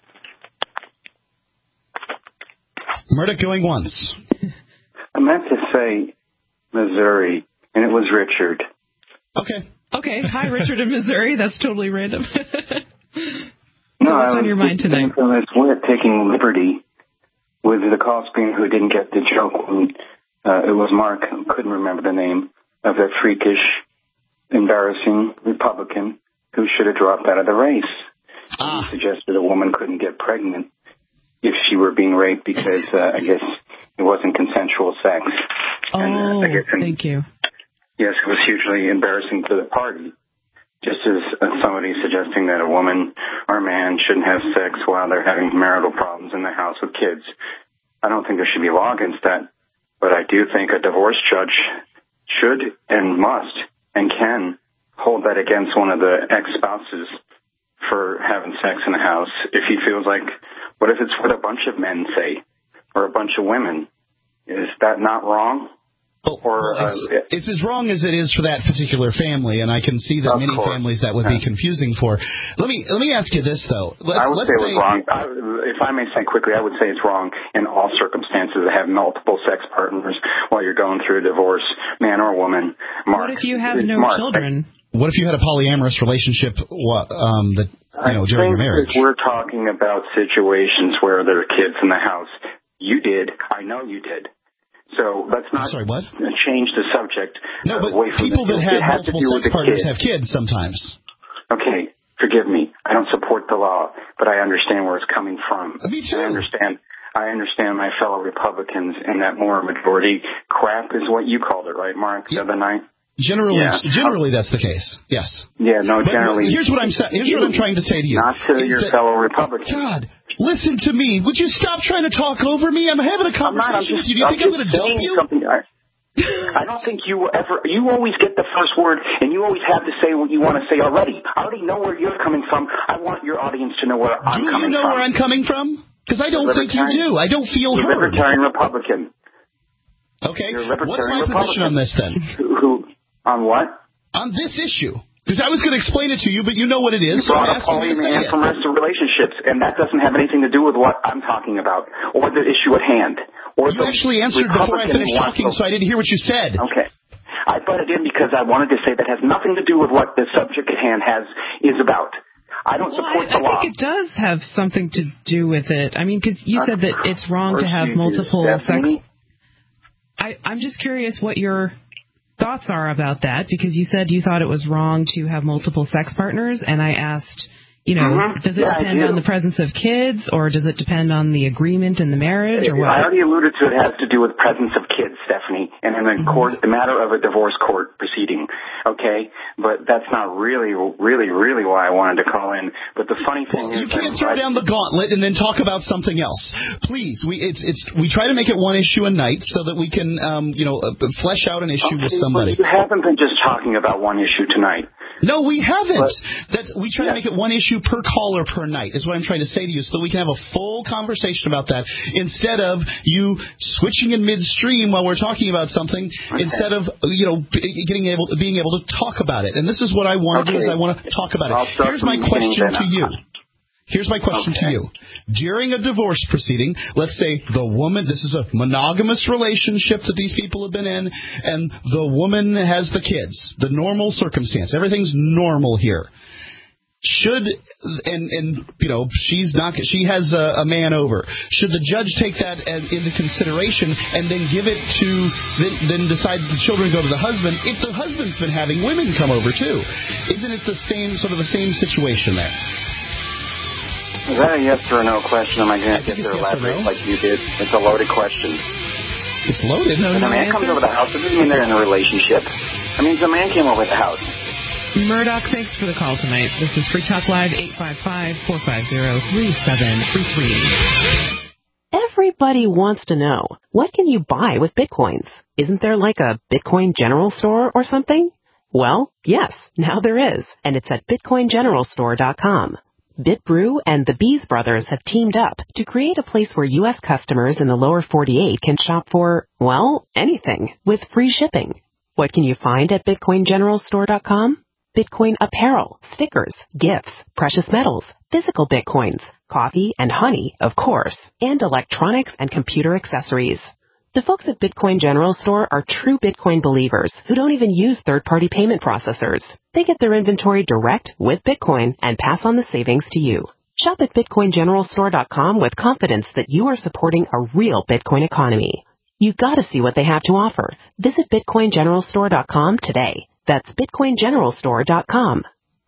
Murdoch going once. I meant to say Missouri, and it was Richard. Okay. Okay. Hi, Richard in Missouri. That's totally random. No, What's I on your mind tonight? We're taking liberty with the call screen who didn't get the joke when uh, it was Mark, who couldn't remember the name of that freakish, embarrassing Republican who should have dropped out of the race. Ah. He suggested a woman couldn't get pregnant if she were being raped because uh, I guess it wasn't consensual sex. Oh, and, uh, I guess, thank you. Yes, it was hugely embarrassing to the party. Just as uh, somebody suggesting that a woman or a man shouldn't have sex while they're having marital problems in the house with kids. I don't think there should be law against that, but I do think a divorce judge should and must and can hold that against one of the ex-spouses for having sex in the house if he feels like, what if it's what a bunch of men say or a bunch of women? Is that not wrong? Well, or, well, it's, uh, it's as wrong as it is for that particular family, and I can see that many course. families that would yeah. be confusing for. Let me let me ask you this though. Let's, I would let's say say it was wrong. I, if I may say quickly, I would say it's wrong in all circumstances to have multiple sex partners while you're going through a divorce, man or woman. Mark, what if you have no Mark, children? What if you had a polyamorous relationship? Um, that you know I during think your marriage. We're talking about situations where there are kids in the house. You did. I know you did. So let's not sorry, what? change the subject. No, but away from people that have multiple sex partners kid. have kids sometimes. Okay, forgive me. I don't support the law, but I understand where it's coming from. Me too. I understand. I understand my fellow Republicans and that more majority crap is what you called it, right, Mark, the other night? Generally, yeah. generally that's the case. Yes. Yeah, no, but generally. Here's what I'm saying. Here's what I'm trying to say to you. Not to your that, fellow Republicans. God, listen to me. Would you stop trying to talk over me? I'm having a conversation I'm not, I'm just, with you. Do you I'm think I'm going to dump you? I, I don't think you ever. You always get the first word, and you always have to say what you want to say already. I already know where you're coming from. I want your audience to know where I'm do coming from. Do you know where I'm coming from? Because I don't think you do. I don't feel you're heard. Libertarian Republican. Okay. You're libertarian What's my Republican. position on this then? Who, who on what? On this issue. Because I was going to explain it to you, but you know what it is. You brought up polyamorous relationships, and that doesn't have anything to do with what I'm talking about or the issue at hand. Or you actually answered before I finished talking, so I didn't hear what you said. Okay. I put it in because I wanted to say that has nothing to do with what the subject at hand has is about. I don't well, support I, the I law. I think it does have something to do with it. I mean, because you said that it's wrong to have multiple sex. I, I'm just curious what your thoughts are about that, because you said you thought it was wrong to have multiple sex partners, and I asked, you know, mm-hmm. does it yeah, depend on the presence of kids, or does it depend on the agreement in the marriage, or what? I already alluded to it has to do with presence of kids, Stephanie, and in a mm-hmm. court, the matter of a divorce court proceeding, okay? But that's not really, really, really why I wanted to call in. But the funny thing well, is... You can't throw down the gauntlet and then talk about something else. Please, we it's it's we try to make it one issue a night so that we can, um, you know, uh, flesh out an issue okay, with somebody. But you haven't been just talking about one issue tonight. No, we haven't. But, That's we try yeah. to make it one issue per caller per night is what I'm trying to say to you, so that we can have a full conversation about that instead of you switching in midstream while we're talking about something. Okay. Instead of you know getting able being able to talk about it. And this is what I want to okay. do is I want to talk about it. Here's my question to you. Here's my question okay. to you. During a divorce proceeding, let's say the woman, this is a monogamous relationship that these people have been in, and the woman has the kids, the normal circumstance. Everything's normal here. Should, and, and you know, she's not, she has a, a man over. Should the judge take that as, into consideration and then give it to, then, then decide the children go to the husband if the husband's been having women come over too? Isn't it the same, sort of the same situation there? Is that a yes or a no question? Am I going to get to yes elaborate no. like you did? It's a loaded question. It's loaded. No, when no a man answer? comes over the house, it doesn't mean they're in a relationship. It means a man came over the house. Murdoch, thanks for the call tonight. This is Free Talk Live, eight five five, four five zero, three seven three three. Everybody wants to know, what can you buy with Bitcoins? Isn't there like a Bitcoin general store or something? Well, yes, now there is, and it's at bitcoin general store dot com. BitBrew and the Bees Brothers have teamed up to create a place where U S customers in the lower forty-eight can shop for, well, anything with free shipping. What can you find at bitcoin general store dot com? Bitcoin apparel, stickers, gifts, precious metals, physical Bitcoins, coffee and honey, of course, and electronics and computer accessories. The folks at Bitcoin General Store are true Bitcoin believers who don't even use third-party payment processors. They get their inventory direct with Bitcoin and pass on the savings to you. Shop at bitcoin general store dot com with confidence that you are supporting a real Bitcoin economy. You gotta see what they have to offer. Visit bitcoin general store dot com today. That's bitcoin general store dot com.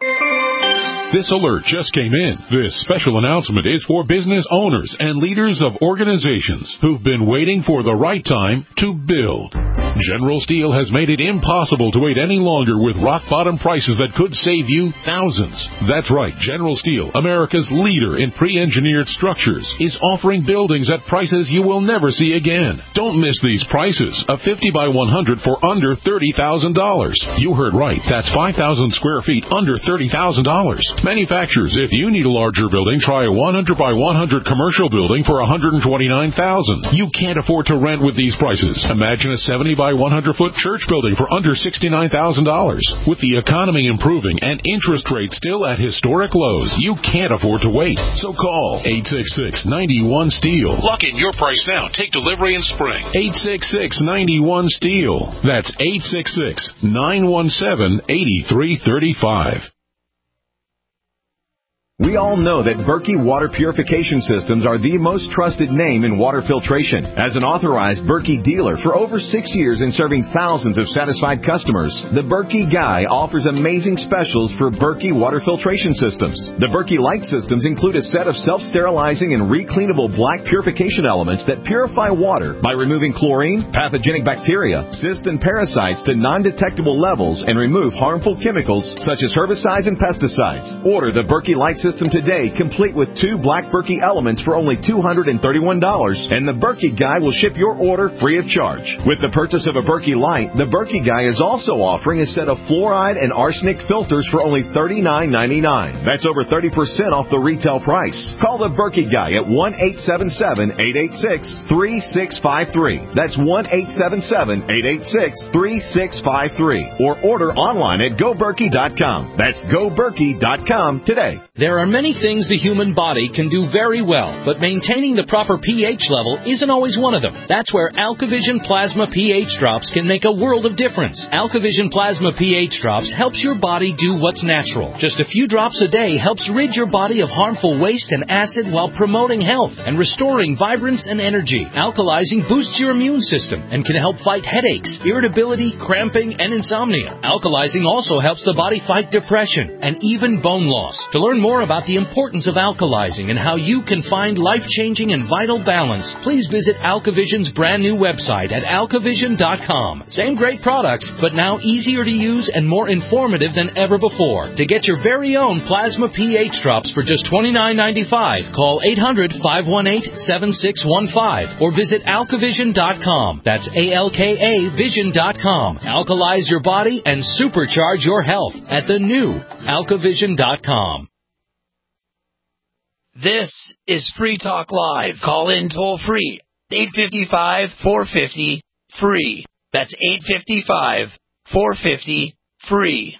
This alert just came in. This special announcement is for business owners and leaders of organizations who've been waiting for the right time to build. General Steel has made it impossible to wait any longer with rock-bottom prices that could save you thousands. That's right. General Steel, America's leader in pre-engineered structures, is offering buildings at prices you will never see again. Don't miss these prices. A fifty by one hundred for under thirty thousand dollars. You heard right. That's five thousand square feet under thirty thousand dollars. Manufacturers, if you need a larger building, try a one hundred by one hundred commercial building for one hundred twenty-nine thousand dollars. You can't afford to rent with these prices. Imagine a seventy by one hundred foot church building for under sixty-nine thousand dollars. With the economy improving and interest rates still at historic lows, you can't afford to wait. So call eight six six, nine one, STEEL. Lock in your price now. Take delivery in spring. eight six six, nine one, STEEL. That's eight six six, nine one seven, eight three three five. We all know that Berkey Water Purification Systems are the most trusted name in water filtration. As an authorized Berkey dealer for over six years and serving thousands of satisfied customers, the Berkey Guy offers amazing specials for Berkey Water Filtration Systems. The Berkey Light systems include a set of self-sterilizing and recleanable black purification elements that purify water by removing chlorine, pathogenic bacteria, cysts, and parasites to non-detectable levels and remove harmful chemicals such as herbicides and pesticides. Order the Berkey Light system today, complete with two black Berkey elements for only two hundred thirty-one dollars, and the Berkey Guy will ship your order free of charge. With the purchase of a Berkey Light, the Berkey Guy is also offering a set of fluoride and arsenic filters for only thirty-nine ninety-nine. That's over thirty percent off the retail price. Call the Berkey Guy at one eight seven seven, eight eight six, three six five three. That's one eight seven seven, eight eight six, three six five three. Or order online at go berkey dot com. That's go berkey dot com today. There are many things the human body can do very well, but maintaining the proper pH level isn't always one of them. That's where AlkaVision Plasma pH Drops can make a world of difference. AlkaVision Plasma pH Drops helps your body do what's natural. Just a few drops a day helps rid your body of harmful waste and acid while promoting health and restoring vibrance and energy. Alkalizing boosts your immune system and can help fight headaches, irritability, cramping, and insomnia. Alkalizing also helps the body fight depression and even bone loss. To learn more about the importance of alkalizing and how you can find life-changing and vital balance, please visit AlkaVision's brand new website at alkavision dot com. Same great products, but now easier to use and more informative than ever before. To get your very own Plasma pH Drops for just twenty-nine ninety-five, call eight hundred, five one eight, seven six one five or visit alkavision dot com. That's A L K A vision dot com. Alkalize your body and supercharge your health at the new alkavision dot com. This is Free Talk Live. Call in toll free. eight five five, four five zero, free. That's eight five five, four five zero, free.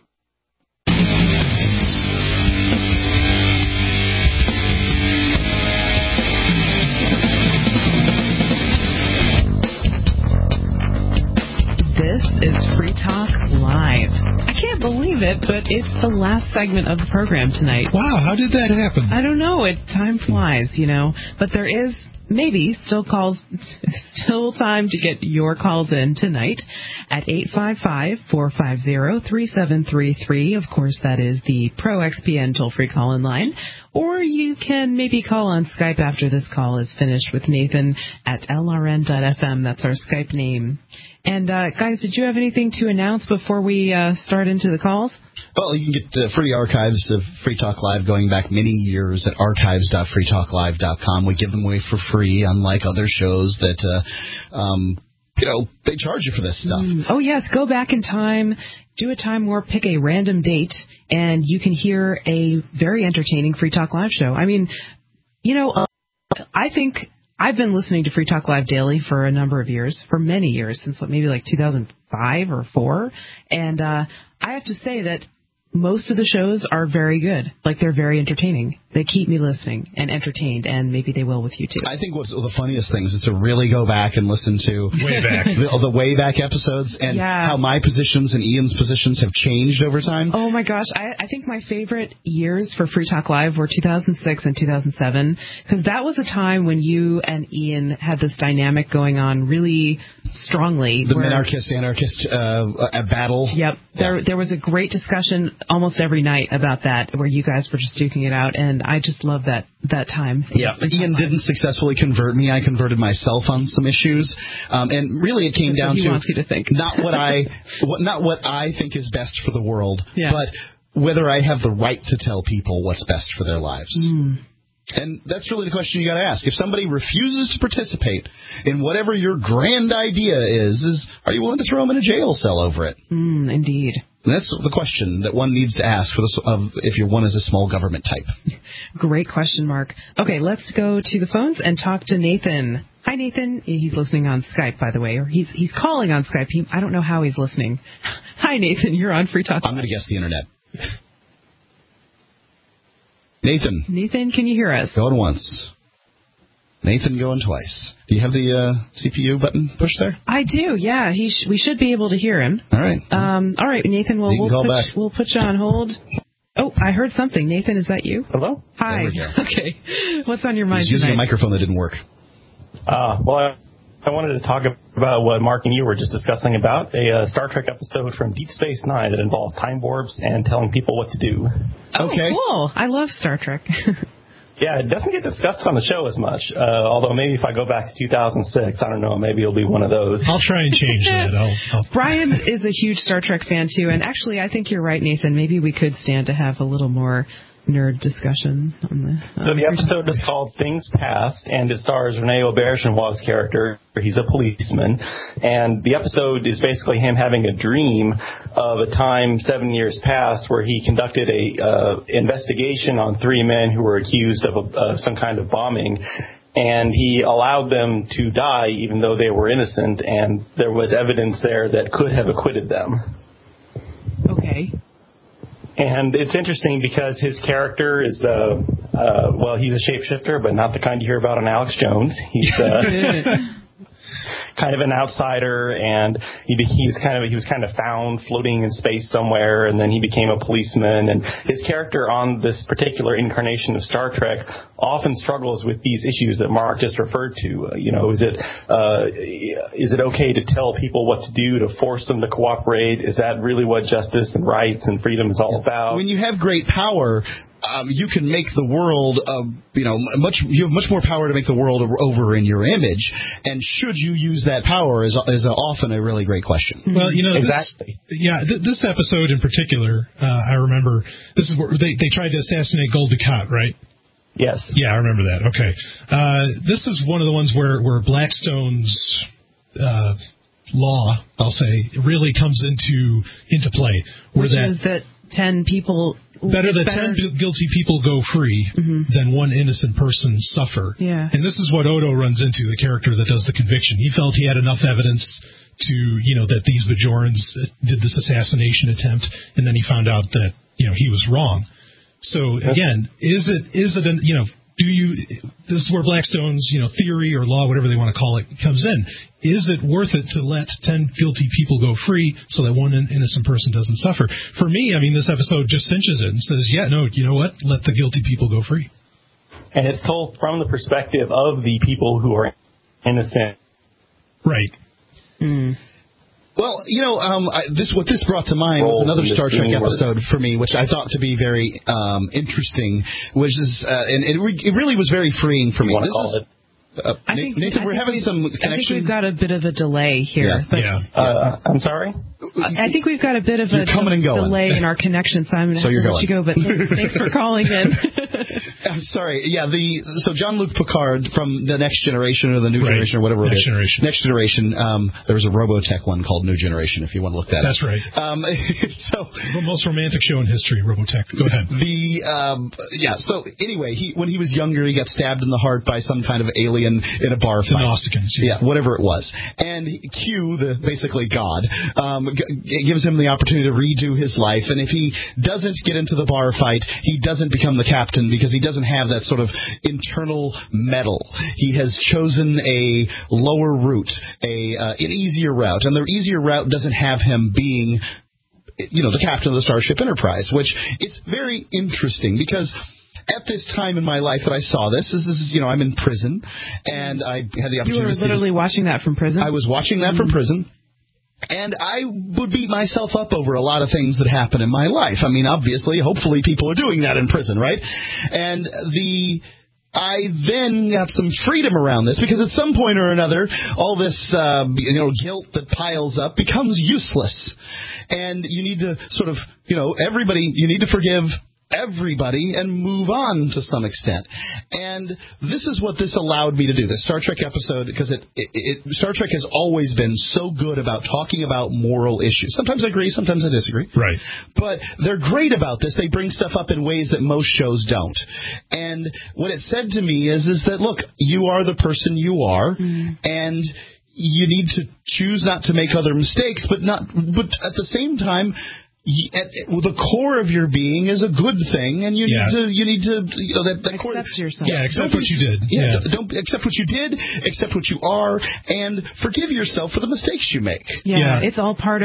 This is Free Talk Live. I can't believe it, but it's the last segment of the program tonight. Wow, how did that happen? I don't know. It time flies, you know. But there is maybe still calls, still time to get your calls in tonight at eight five five, four five zero, three seven three three. Of course, that is the Pro X P N toll-free call-in line. Or you can maybe call on Skype after this call is finished with Nathan at L R N dot F M. That's our Skype name. And, uh, guys, did you have anything to announce before we uh, start into the calls? Well, you can get uh, free archives of Free Talk Live going back many years at archives dot free talk live dot com. We give them away for free, unlike other shows that, uh, um, you know, they charge you for this stuff. Mm. Oh, yes. Go back in time, do a time warp, pick a random date, and you can hear a very entertaining Free Talk Live show. I mean, you know, uh, I think I've been listening to Free Talk Live daily for a number of years, for many years, since maybe like two thousand five or four. And uh, I have to say that most of the shows are very good. Like, they're very entertaining. They keep me listening and entertained, and maybe they will with you, too. I think what's the funniest things is to really go back and listen to way back. the, the way back episodes and yeah. how my positions and Ian's positions have changed over time. Oh, my gosh. I, I think my favorite years for Free Talk Live were two thousand six and two thousand seven, because that was a time when you and Ian had this dynamic going on really strongly. The where, minarchist-anarchist uh, battle. Yep. There, yeah. there was a great discussion almost every night about that, where you guys were just duking it out, and I just love that that time. Yeah, Ian didn't successfully convert me. I converted myself on some issues, um, and really it came That's down what he to, wants you to think. not what I what, not what I think is best for the world, yeah. but whether I have the right to tell people what's best for their lives. Mm. And that's really the question you got to ask. If somebody refuses to participate in whatever your grand idea is, is are you willing to throw them in a jail cell over it? Mm, indeed. And that's the question that one needs to ask for the, uh, if you're one is a small government type. Great question, Mark. Okay, let's go to the phones and talk to Nathan. Hi, Nathan. He's listening on Skype, by the way, or he's he's calling on Skype. He, I don't know how he's listening. Hi, Nathan. You're on Free Talk. I'm going to guess the internet. Nathan. Nathan, can you hear us? Going once. Nathan going twice. Do you have the uh, C P U button pushed there? I do, yeah. He sh- we should be able to hear him. All right. Um, all right, Nathan, well, we'll call put, back. we'll put you on hold. Oh, I heard something. Nathan, is that you? Hello? Hi. Okay. What's on your mind He's using tonight? a microphone that didn't work. Uh, well, I, I wanted to talk about what Mark and you were just discussing about, a uh, Star Trek episode from Deep Space Nine that involves time warps and telling people what to do. Oh, okay. Cool. I love Star Trek. Yeah, it doesn't get discussed on the show as much, uh, although maybe if I go back to two thousand six, I don't know, maybe it'll be one of those. I'll try and change that. I'll, I'll... Brian is a huge Star Trek fan, too, and actually I think you're right, Nathan. Maybe we could stand to have a little more nerd discussion on the... So the episode is called Things Past, and it stars Rene Auberjonois' character. He's a policeman, and the episode is basically him having a dream of a time seven years past where he conducted a uh, investigation on three men who were accused of, a, of some kind of bombing, and he allowed them to die even though they were innocent, and there was evidence there that could have acquitted them. Okay. And it's interesting because his character is, uh, uh, well, he's a shapeshifter, but not the kind you hear about on Alex Jones. He's uh, kind of an outsider, and he, he was kind of he was kind of found floating in space somewhere, and then he became a policeman. And his character on this particular incarnation of Star Trek often struggles with these issues that Mark just referred to. Uh, you know, is it uh, is it okay to tell people what to do, to force them to cooperate? Is that really what justice and rights and freedom is all about? When you have great power, um, you can make the world, uh, you know, much. You have much more power to make the world over in your image. And should you use that power is is often a really great question. Well, you know, exactly. This, yeah, th- this episode in particular, uh, I remember. This is where they they tried to assassinate Gul Dukat, right? Yes. Yeah, I remember that. Okay. Uh, this is one of the ones where, where Blackstone's uh, law, I'll say, really comes into into play. Where Which that, is that ten people... Better that better. ten guilty people go free mm-hmm. than one innocent person suffer. Yeah. And this is what Odo runs into, the character that does the conviction. He felt he had enough evidence to, you know, that these Bajorans did this assassination attempt, and then he found out that, you know, he was wrong. So again, is it is it an, you know, do you this is where Blackstone's, you know, theory or law, whatever they want to call it, comes in. Is it worth it to let ten guilty people go free so that one innocent person doesn't suffer? For me, I mean, this episode just cinches it and says, yeah, no, you know what? Let the guilty people go free. And it's told from the perspective of the people who are innocent. Right. Mm. Well, you know, um, I, this what this brought to mind was another Star Trek episode for me, which I thought to be very um, interesting, which is, uh, and it, re- it really was very freeing for me. You want to this call is, it? Uh, I think, Nathan, I we're think having some connection. I think we've got a bit of a delay here. Yeah. But yeah. Uh, I'm sorry? I think we've got a bit of you're a coming and going. delay in our connection, so I'm going to so have you're to going. let you go. But thanks for calling in. I'm sorry. Yeah, the so Jean-Luc Picard from the Next Generation or the New right. Generation or whatever Next it is. Generation. Next Generation. Um, there was a Robotech one called New Generation. If you want to look that That's up. right. Um, so the most romantic show in history, Robotech. Go ahead. The um, yeah. So anyway, he when he was younger, he got stabbed in the heart by some kind of alien in a bar fight. The Nausicaans. Yeah, whatever it was. And Q, the basically God, um, g- gives him the opportunity to redo his life. And if he doesn't get into the bar fight, he doesn't become the captain because he doesn't have that sort of internal mettle. He has chosen a lower route, a uh, an easier route, and the easier route doesn't have him being, you know, the captain of the Starship Enterprise, which it's very interesting because at this time in my life that I saw this, this is, you know, I'm in prison, and I had the opportunity You were to see literally this. watching that from prison? I was watching that from prison. And I would beat myself up over a lot of things that happen in my life. I mean, obviously, hopefully people are doing that in prison, right? And the... I then got some freedom around this because at some point or another, all this uh, you know guilt that piles up becomes useless, and you need to sort of you know everybody you need to forgive everybody and move on to some extent. And this is what this allowed me to do, this Star Trek episode, because it, it, it Star Trek has always been so good about talking about moral issues. Sometimes I agree, sometimes I disagree. Right. But they're great about this. They bring stuff up in ways that most shows don't. And what it said to me is, is that, look, you are the person you are, mm. and you need to choose not to make other mistakes, but not. But at the same time, At, well, the core of your being is a good thing, and you yeah. need to you need to you know that, that accept core. Yourself. Yeah, accept what you did. Yeah, yeah, don't accept what you did, accept what you are, and forgive yourself for the mistakes you make. Yeah, yeah. It's all part of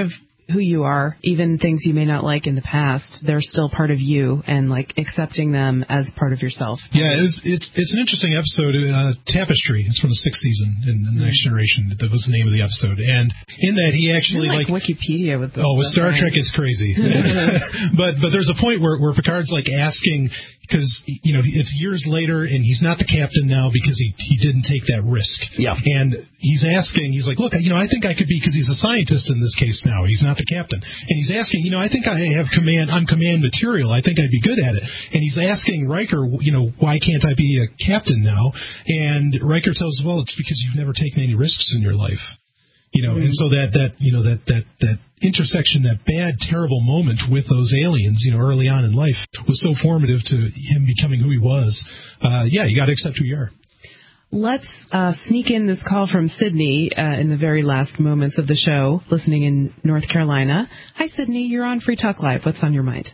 who you are, even things you may not like in the past, they're still part of you, and like accepting them as part of yourself. Yeah, it's it's, it's an interesting episode. Uh, Tapestry. It's from the sixth season in the Next Generation. That was the name of the episode. And in that, he actually You're like, like Wikipedia with this oh, with Star right? Trek, it's crazy. but but there's a point where where Picard's like asking, because you know it's years later and he's not the captain now because he he didn't take that risk. Yeah. And he's asking, he's like, look, you know, I think I could be, because he's a scientist in this case now. He's not the captain. And he's asking, you know, I think I have command, I'm command material. I think I'd be good at it. And he's asking Riker, you know, why can't I be a captain now? And Riker tells us, well, it's because you've never taken any risks in your life. You know, mm-hmm. and so that, that, you know, that, that, that intersection, that bad, terrible moment with those aliens, you know, early on in life was so formative to him becoming who he was. Uh, yeah, you got to accept who you are. Let's uh, sneak in this call from Sydney uh, in the very last moments of the show, listening in North Carolina. Hi, Sydney. You're on Free Talk Live. What's on your mind?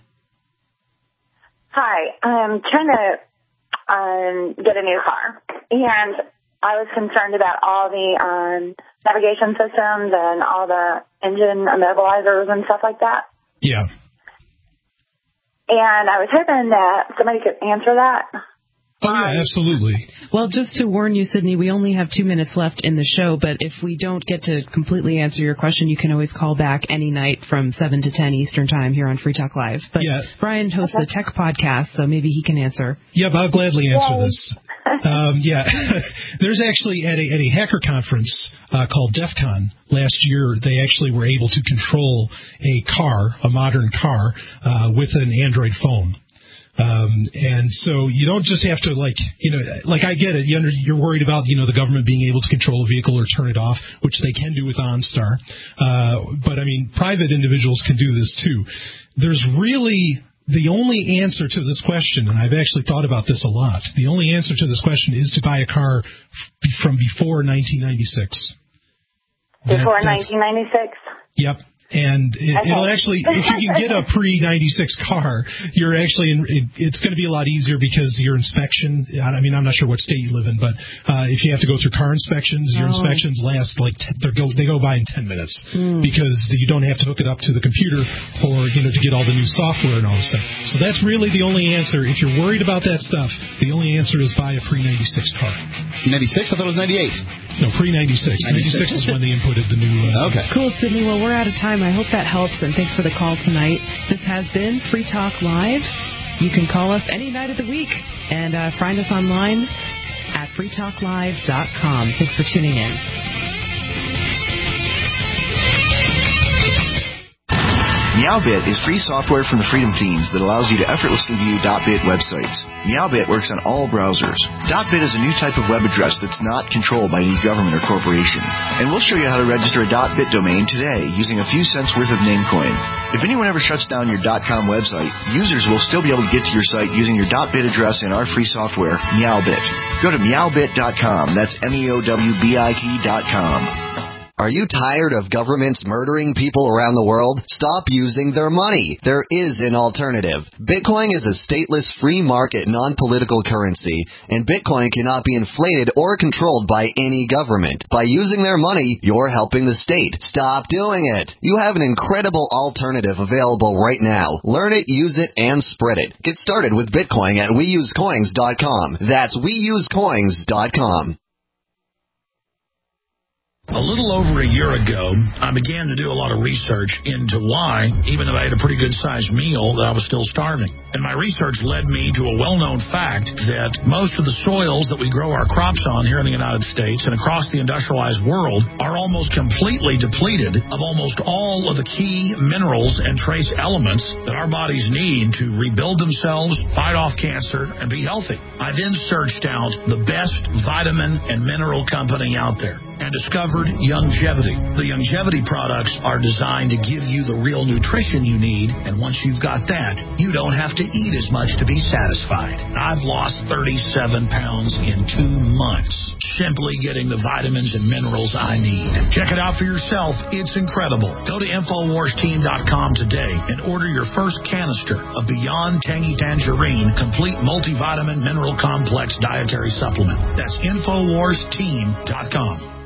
Hi. I'm trying to um, get a new car, and I was concerned about all the um, navigation systems and all the engine immobilizers and stuff like that. Yeah. And I was hoping that somebody could answer that. Oh, yeah, absolutely. Well, just to warn you, Sydney, we only have two minutes left in the show, but if we don't get to completely answer your question, you can always call back any night from seven to ten Eastern Time here on Free Talk Live. But yeah. Brian hosts okay. a tech podcast, so maybe he can answer. Yep, I'll gladly answer Yay. this. um, yeah, there's actually at a, at a hacker conference uh, called DEF CON last year, they actually were able to control a car, a modern car, uh, with an Android phone. Um, and so you don't just have to, like, you know, like I get it. You under, you're worried about, you know, the government being able to control a vehicle or turn it off, which they can do with OnStar. Uh, but, I mean, private individuals can do this, too. There's really the only answer to this question, and I've actually thought about this a lot, the only answer to this question is to buy a car f- from before nineteen ninety-six. Before that, nineteen ninety-six? Yep. And it, okay. it'll actually, if you can get a pre ninety-six car, you're actually, in, it, it's going to be a lot easier because your inspection, I mean, I'm not sure what state you live in, but uh, if you have to go through car inspections, your oh. inspections last like, t- they go they go by in ten minutes mm. because you don't have to hook it up to the computer or, you know, to get all the new software and all this stuff. So that's really the only answer. If you're worried about that stuff, the only answer is buy a pre ninety-six car. ninety-six? I thought it was ninety-eight. No, pre ninety-six. ninety-six is when they inputted the new. Uh, okay. Cool, Sydney. Well, we're out of time. I hope that helps, and thanks for the call tonight. This has been Free Talk Live. You can call us any night of the week, and uh, find us online at free talk live dot com. Thanks for tuning in. Meowbit is free software from the Freedom Fiends that allows you to effortlessly view .bit websites. Meowbit works on all browsers. .bit is a new type of web address that's not controlled by any government or corporation. And we'll show you how to register a .bit domain today using a few cents worth of Namecoin. If anyone ever shuts down your .com website, users will still be able to get to your site using your .bit address in our free software, Meowbit. Go to meowbit dot com. That's M E O W B I T dot com. Are you tired of governments murdering people around the world? Stop using their money. There is an alternative. Bitcoin is a stateless, free market, non-political currency, and Bitcoin cannot be inflated or controlled by any government. By using their money, you're helping the state. Stop doing it. You have an incredible alternative available right now. Learn it, use it, and spread it. Get started with Bitcoin at we use coins dot com. That's we use coins dot com. A little over a year ago, I began to do a lot of research into why, even though I had a pretty good-sized meal, that I was still starving. And my research led me to a well-known fact that most of the soils that we grow our crops on here in the United States and across the industrialized world are almost completely depleted of almost all of the key minerals and trace elements that our bodies need to rebuild themselves, fight off cancer, and be healthy. I then searched out the best vitamin and mineral company out there and discovered Youngevity. The Youngevity products are designed to give you the real nutrition you need, and once you've got that, you don't have to eat as much to be satisfied. I've lost thirty-seven pounds in two months, simply getting the vitamins and minerals I need. Check it out for yourself. It's incredible. Go to infowars team dot com today and order your first canister of Beyond Tangy Tangerine Complete Multivitamin Mineral Complex Dietary Supplement. That's infowars team dot com.